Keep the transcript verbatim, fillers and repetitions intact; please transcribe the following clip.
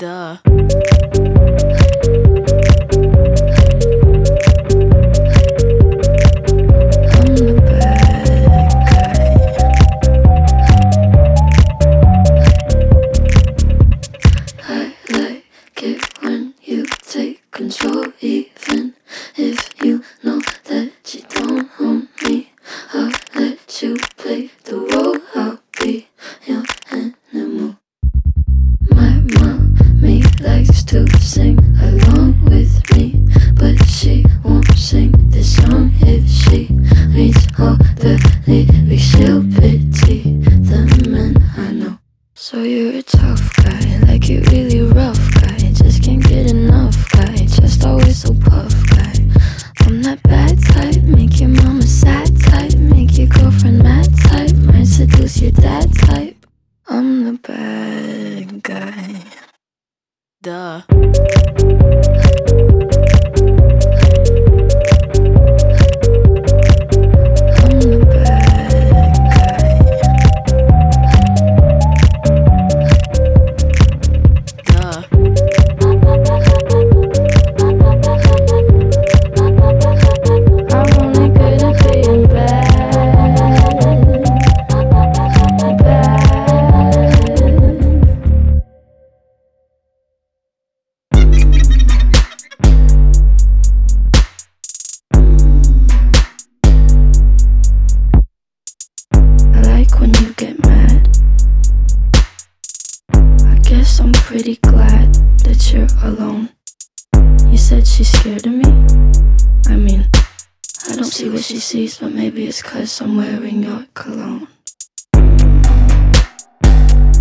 Duh. I'm the bad guy. I like it when you take control, even if you know that you don't own me. I'll let you play the role. I'll be your animal. My mommy likes to sing along with me, but she won't sing this song if she reads all the lyrics. She'll pity the men I know. So you're a tough guy, like you really rough guy. Just can't get enough guy, just always so puff guy. I'm that bad type, make your mama sad type, make your girlfriend mad type, might seduce your dad type. I'm the bad guy. Duh. I'm the bad guy. Duh. I'm only good at being bad. Bad. I like when you get mad. I guess I'm pretty glad that you're alone. You said she's scared of me? I mean, I don't see what she sees, but maybe it's 'cause I'm wearing your cologne.